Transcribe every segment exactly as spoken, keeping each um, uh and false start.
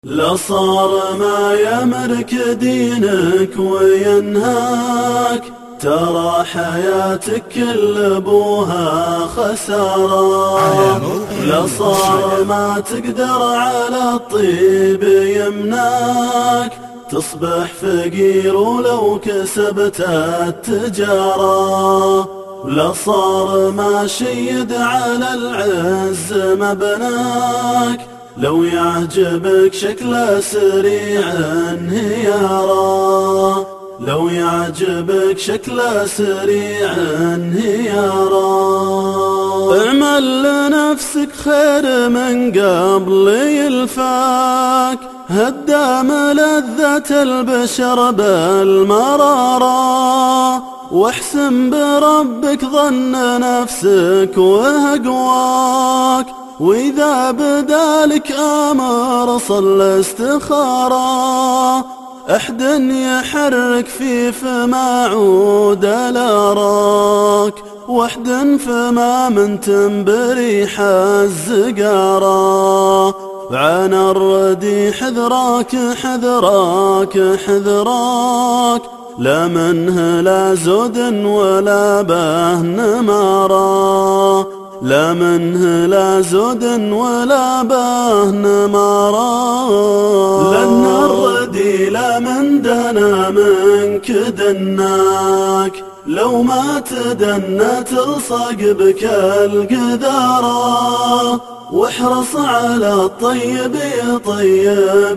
لا صار ما يملك دينك وينهاك، ترى حياتك كل ابوها خسارة. لا صار ما تقدر على الطيب يمناك، تصبح فقير ولو كسبت التجارة. لا صار ما شيد على العز مبناك، لو يعجبك شكله سريع انهياره. لو يعجبك شكله سريع انهياره. اعمل لنفسك خير من قبل يلفاك، هدام لذة البشر بالمرارة. واحسن بربك ظن نفسك وهقواك، وإذا بدالك أمر صل استخارة. أحد يحرك في فما عود الأراك، واحد فما من تنبريح الزقارة. عن الردي حذراك حذراك حذراك، لا منه لا زود ولا به نمارة. لا منه لا زود ولا به نمارة. لأن الردي لا من دنا منك دناك، لو ما تدنى تلصق بك القذارة. واحرص على الطيب يطيب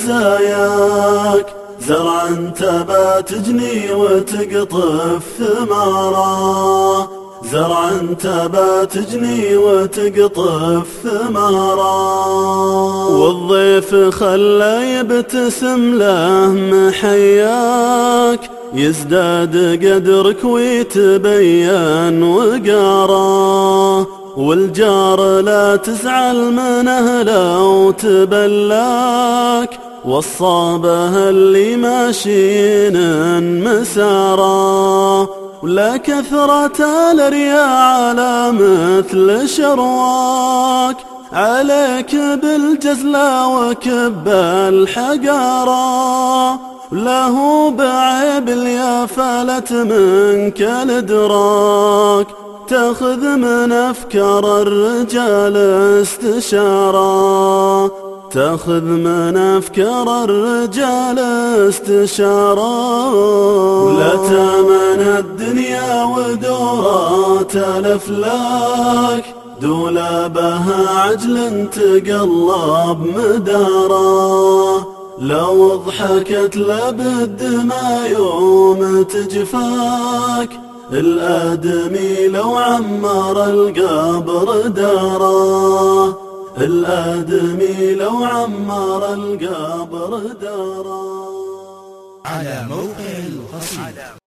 مزاياك، زرعا تبا تجني وتقطف ثمارة. زرعا تبا تجني وتقطف ثمارة. والضيف خلى يبتسم له محياك، يزداد قدرك ويتبين وقاره. والجار لا تزعل منه لو تبلاك، والصابه اللي ماشين مساره. ولا كثرة الرياء على مثل شرواك، عليك بالجزلة وكب الحقارة. له بعيب اليافلت منك الادراك، تاخذ من أفكار الرجال استشارة. تاخذ من أفكار الرجال استشارة. ولا تامن الدنيا ودورات الأفلاك، دولابها عجل تقلب مداره. لو ضحكت لابد ما يوم تجفاك، الآدمي لو عمر القبر داره. الآدمي لو عمر القبر داره. على موقع القصيدة.